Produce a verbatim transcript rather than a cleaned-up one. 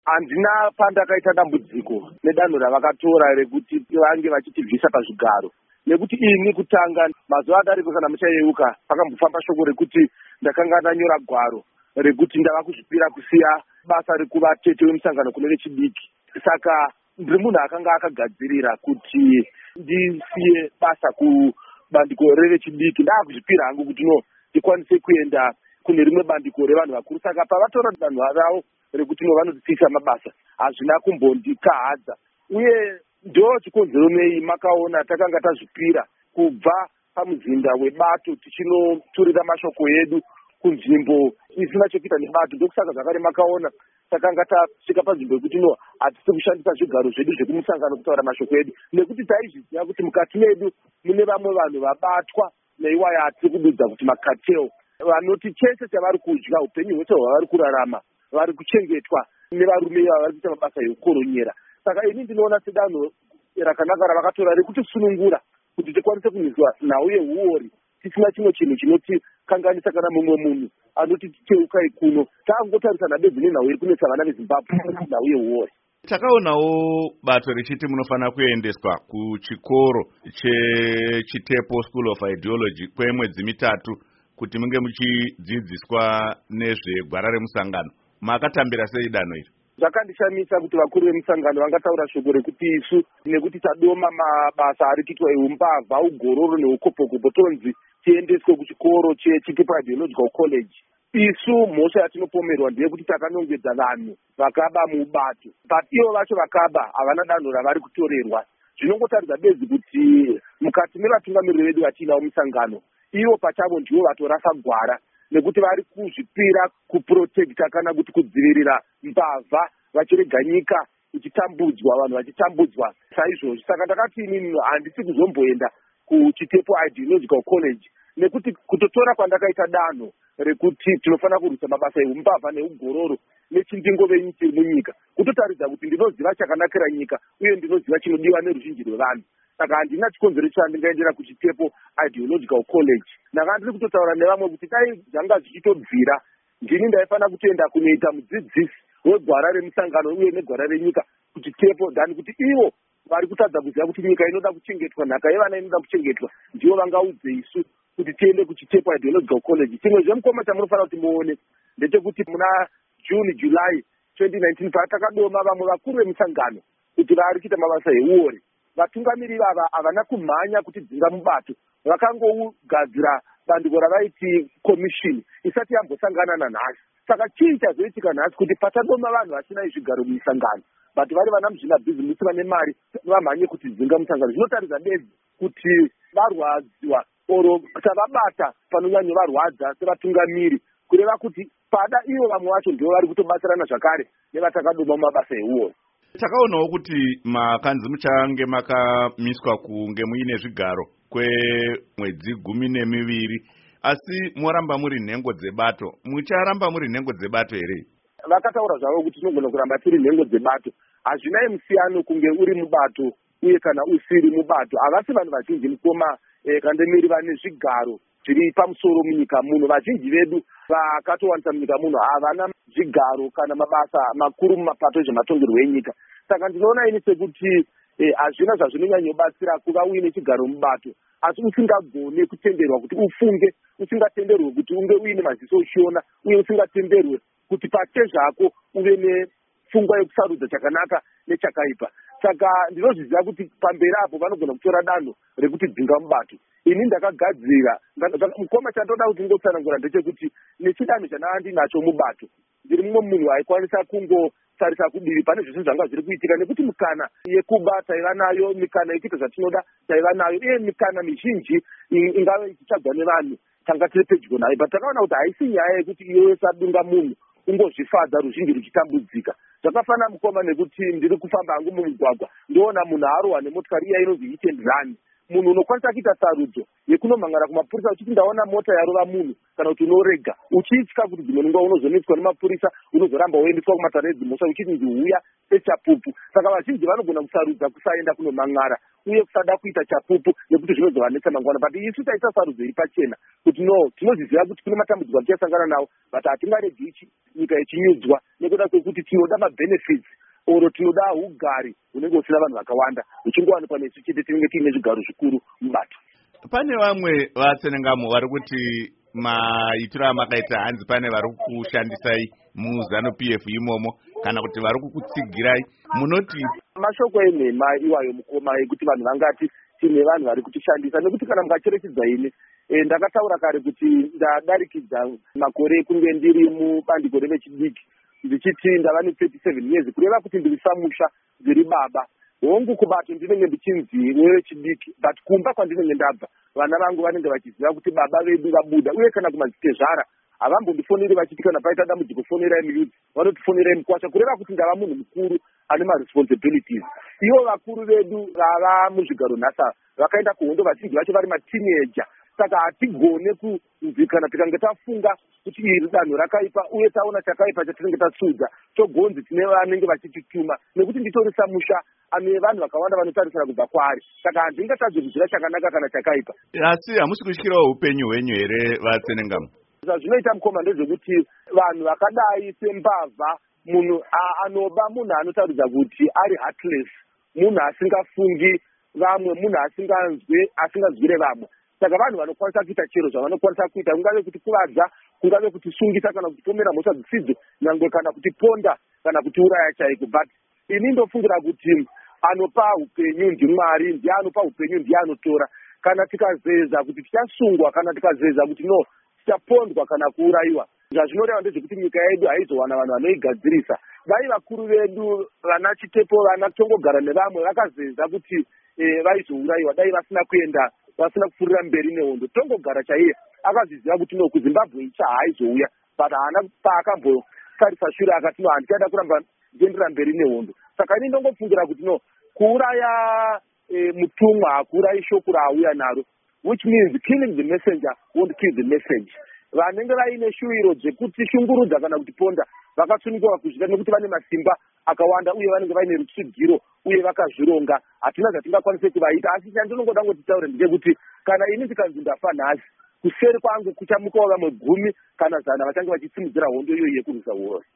Handina pandakaita dambudziko nedanho ravakatora rekuti vange vachitibvisa pazvigaro. Nekuti ini kutanga mazuva adariko kana muchayeuka pakambofamba shoko rekuti ndakanga ndanyora gwaro rekuti ndava kuzvipira kusiya basa rekuva tete wemusangano kune vechidiki. Saka ndiri munhu akanga akagadzirira kuti ndisiye basa kubandiko revechidiki. Ndakuzvipira hangu kuti no ndikwanise kuenda kune rimwe bandiko revanhu vakuru. Saka pavatora danho ravo rekuti no vanotitsisa mabasa hazvina kumbondikahadza. Uye ndo chikonzero nei makaona takanga tazvipira kubva pamuzinda webato tichinoturira mashoko edu kunzvimbo isina chekuita nebato. Ndokusaka zvakare makaona takanga tasvika panzvimbo yekuti no hatisi kushandisa zvigaro zvedu zvekumusangano kutaura mashoko edu, nekuti taizviziva kuti mukati medu mune vamwe vanhu vabatwa neiwaya hatisi kududza kuti makateo vanoti chese chavari kudya upenyu hwese hwavari kurarama vari kuchengetwa nevarume ava vari kuita mabasa ekukoronyera. Saka ini ndinoona sedanho rakanaka ravakatora rekuti sunungura kuti tikwanise kunzwa nhau yehuori tisina chimwe chinhu chinotikanganisa kana mumwe munhu anoti titeukai kuno. Takungotarisana bedzi nenhau iri kunetsa vana veZimbabwe nhau yehuori. Takaonawo bato richiti munofanira kuendeswa kuchikoro cheChitepo School of Ideology kwemwedzi mitatu kuti munge muchidzidziswa nezvegwara remusangano. Makatambira sei danho iri? Zvakandishamisa kuti vakuru vemusangano vangataura shoko rekuti isu nekuti tadoma mabasa ari kuitwa eumbavha, ugororo neukopokopo tonzi tiendeswe kuchikoro cheChitepo Ideological College. Isu mhosva yatinopomerwa ndeyekuti takanongedza vanhu vakaba mubato, but ivo vacho vakaba havana danho ravari kutorerwa. Zvinongotaridza bedzi kuti mukati mevatungamiriri vedu vatiinawo musangano ivo pachavo ndivo vatorasa gwara, nekuti vari kuzvipira kuprotekta kana kuti kudzivirira mbavha vachirega nyika ichitambudzwa, vanhu vachitambudzwa saizvozvo. Saka ndakati inini handisi kuzomboenda kuChitepo Ideological College, nekuti kutotora kwandakaita danho rekuti tinofanira kurwisa mabasa eumbavha neugororo nechindingove chiri munyika, kutotaridza kuti ndinoziva chakanakira nyika uye ndinoziva chinodiwa neruzhinji rwevanhu. Saka handina chikonzero chandingaendera kuChitepo Ideological College. Ndanga ndiri kutotaura nevamwe kuti dai zvanga zvichitobvira ndini ndaifanira kutoenda kunoita mudzidzisi wegwara remusangano uye negwara renyika kuChitepo dhani kuti ivo vari kutadza kuziva kuti nyika inoda kuchengetwa, nhaka yevana inoda kuchengetwa, ndivo vangaudze isu kuti tiende kuChitepo Ideological College. Chimwe zvemukoma chamunofanira kuti muone ndechekuti muna June July twenty nineteen patakadoma vamwe vakuru vemusangano kuti vari kuita mabasa euori, vatungamiriri ava havana kumhanya kuti dzinga mubato, vakangogadzira bandiko ravaiti commission isati yambosangana nanhasi. Saka chii chazoitika nhasi kuti patadoma vanhu vasina zvigaro mumusangano but vari vana muzvinabhizimusi vane mari vamhanye kuti dzinga musangano. Zvinotaridza bedzi kuti varwadziwa oro tavabata panonyanya varwadza sevatungamiri, kureva kuti pada ivo vamwe vacho ndivo vari kutobatsirana zvakare nevatakadoma mumabasa euori. Takaonawo kuti makanzi muchange makamiswa kunge muine zvigaro kwemwedzi gumi nemiviri, asi moramba muri nhengo dzebato. Mucharamba muri nhengo dzebato here? Vakataura zvavo kuti tinogona kuramba tiri nhengo dzebato. Hazvina musiyano kunge uri mubato uye kana usiri mubato. Havasi vanhu vazhinji mukoma eh, kandemiri vane zvigaro zviri pamusoro munyika muno. Vazhinji vedu vakatowanisa munyika muno havana zvigaro kana mabasa makuru mumapato ezvematongerwo enyika. Saka ndinoona ini sekuti hazvina eh, zvazvinonyanyobatsira kuva uine chigaro mubato asi usingagone kutenderwa kuti ufunge, usingatenderwe kuti unge uine maziso uchiona, uye usingatenderwe kuti pate zvako uve nepfungwa yekusarudza chakanaka nechakaipa. Saka ndinozviziva kuti pamberi apo vanogona kutora danho rekuti dzinga mubato. Ini ndakagadzira mukoma chandoda kuti ngotsanangura ndechekuti nechidanho chandaa ndinacho mubato ndiri mumwe munhu aikwanisa kungotarisa kudivi pane zvese zvanga zviri kuitika, nekuti mikana yekuba taiva nayo, mikana yekuita zvatinoda taiva nayo, uye mikana mizhinji ingave ichitsvagwa nevanhu tanga tiri pedyo nayo. But takaona kuti haisi nyaya yekuti iwe sadunga munhu ungozvifadza ruzhinji ruchitambudzika. Zvakafanana mukoma nekuti ndiri kufamba hangu mumugwagwa ndoona munhu arohwa nemotikari iya inonzi hit and run. munhu unokwanisa kuita sarudzo yekunomhangara kumapurisa uchiti ndaona mota yarova munhu kana kuti unorega uchitya kuti dzimwe nguva unozonetswa nemapurisa unozoramba woendeswa kumatare edzimhosva uchiti ndiuya sechapupu. Saka vazhinji vanogona kusarudza kusaenda kunomhangara uye kusada kuita chapupu nekuti zvinozovanetsa mangwana. But isu taita sarudzo iri pachena kuti no tinozviziva kuti kune matambudziko atichasangana nawo but hatingaregi nyika yechinyudzwa nekuda kwekuti tinoda mabenefits oro tinoda ugari unenge usina vanhu vakawanda uchingowanikwa nesu chete tinenge tiine zvigaro zvikuru mubato. Pane vamwe vatsenengamo vari kuti maitiro amakaita hanzi pane vari kushandisai muzanu P F imomo kana kuti vari kukutsigirai, munoti? Mashoko enhema iwayo mukoma ekuti vanhu vangati tine vanhu vari kutishandisa nekuti kana mukacherechedza ini e, ndakataura kare kuti ndadarikidza makore ekunge ndiri mubandiko revechidiki ndichiti ndava ne thirty-seven years kureva kuti ndiri samusha ndiri baba hongu kubato ndinenge ndichinzi wechidiki but kumba kwandinenge ndabva vana vangu vanenge vachiziva kuti baba vedu vabuda uye kana kumadzitezvara havambondifoneri vachiti kana paita dambudziko fonerai muyuti vanotifonerai mukwasha kureva kuti ndava munhu mukuru ane maresponsibilities. Ivo vakuru vedu vava muzvigaro nhasa vakaenda kuhondo vazhinji vacho vari mateenager. Saka hatigone kunzi kana tikange tafunga kuti iri danho rakaipa uye taona chakaipa chatinenge tasudza togonzi tine vanenge vachitituma nekuti nditori samusha ane vanhu vakawanda vanotarisira kubva kwaari. Saka handingatadze kuziva chakanaka kana chakaipa. Asi hamusi kutyirawo upenyu hwenyu here vatsenengamo? Zvazvinoita mukoma ndezvekuti vanhu vakadai sembavha munhu anoba munhu anotaridza kuti ari heartless, munhu asingafungi vamwe, munhu asinganzwe asingazwire vamwe. Saka vanhu vanokwanisa kuita chero zvavanokwanisa kuita, kungave kuti kuvadza, kungave kuti sungisa kana kuti pomera mhosva dzisidzo, nyangwe kana kuti ponda kana kuti uraya chaiko. But ini ndofungira kuti anopa upenyu ndiMwari, ndiye anopa upenyu, ndiye anotora. Kana tikazeza kuti tichasungwa kana tikazeza kuti no tichapondwa kana kuurayiwa, zvazvinoreva ndezvekuti nyika yedu haizowana vanhu vanoigadzirisa. Dai vakuru vedu vana Chitepo vana Tongogara nevamwe vakazeza kuti e, vaizourayiwa, dai vasina kuenda vasina kupfuurira mberi nehondo. Tongogara chaiye akazviziva kuti no kuZimbabwe icha haizouya but haana paakambotarisa shure akati no handichaida kuramba ndiendera mberi nehondo. Saka ini ndongofungira kuti no kuuraya e, mutumwa hakuurayi shoko raauya naro, which means killing the messenger won't kill the message. Vanenge vaine shuwiro dzekuti shungurudza kana kuti ponda vakatsunikwa kuzvida nekuti vane masimba akawanda uye vanenge vaine rutsvigiro uye vakazvironga. Hatina zvatingakwanise kuvaita, asi chandinongoda ngotitaure ndechekuti kana ini tikanzi ndafa nhasi kuseri kwangu kuchamukawo vamwe gumi kana zana vachange vachisimudzira hondo iyoyi yekurwisa uhoyi.